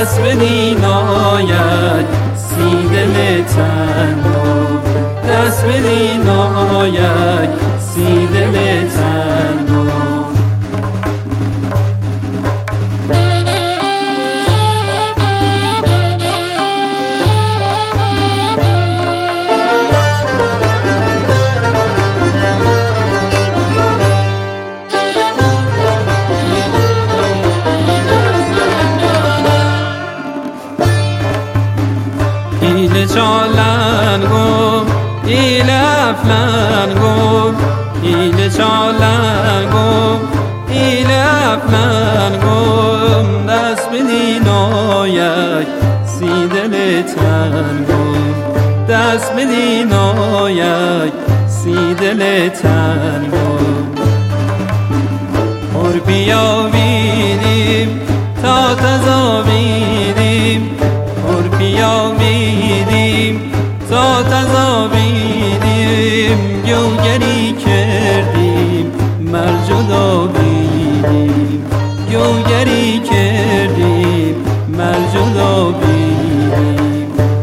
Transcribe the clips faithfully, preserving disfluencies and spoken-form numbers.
دست بدین آید سی دل تنها، دست بدین آید سی دل تنها. ایل چالنگم ایل افلنگم، ایل چالنگم ایل افلنگم، دست بدین آید سی دل تنگم، دست بدین آید سی دل تنگم. اور بیاویدیم تا تزاویدیم، اور بیاویدیم تا تزاویدیم، گوگری کردیم مرج و داویدیم، گوگری کردیم مرج و داویدیم.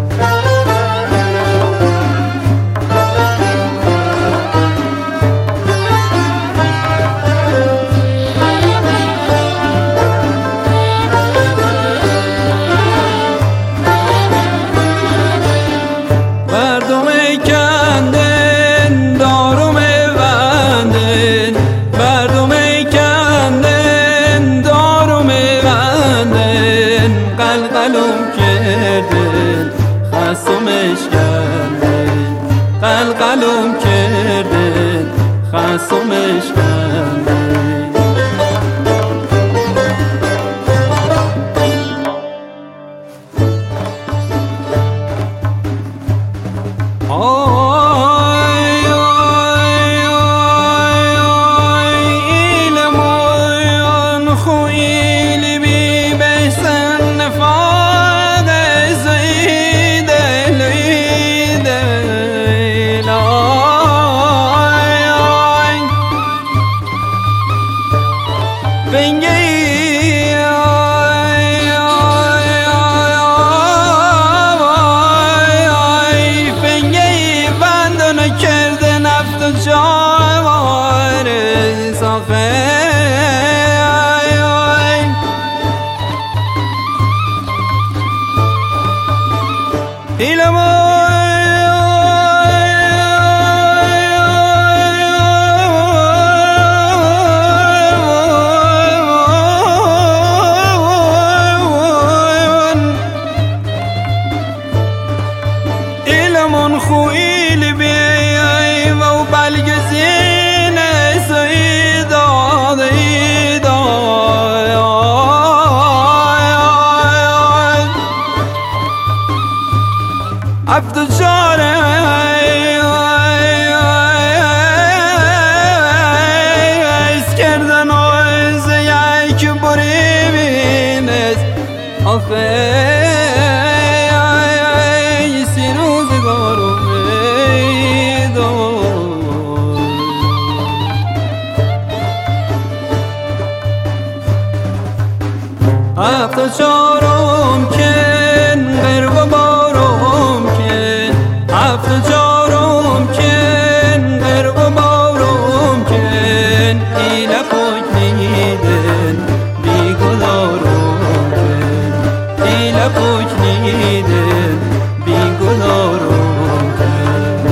قلقلم کردن خصمش کردن، قلقلم کردن خصمش کردن. خویل بیای و بلگزین سیداد ایدای افتو چاره از کردن از یک بری بینست آخه هفت چارم کن غرب بارم کن، هفت چارم کن غرب بارم کن، ایل پاک نیدن بی گلارم کن، ایل پاک نیدن بی گلارم کن.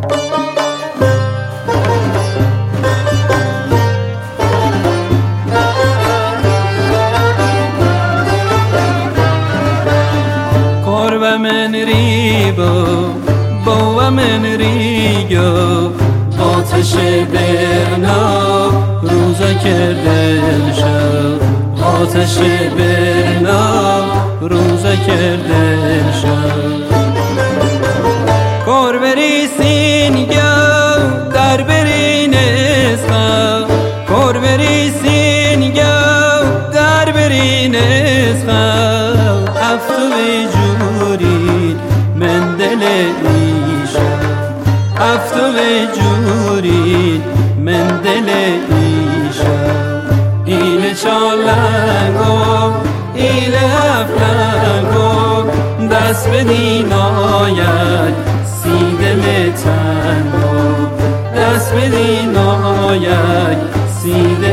من ریبا با من ریگا آتش برنا روزا کردن شد، آتش برنا روزا کردن شد. کار بری سینگا در بری نسخا، کار بری سینگا در بری نسخا، افتو بی جوری من دل ایشا، افتو بی جوری من دل ایشا. ایل چالنگم ایل افلنگم، بدین آید سی دل تنها، دست بدین آید سی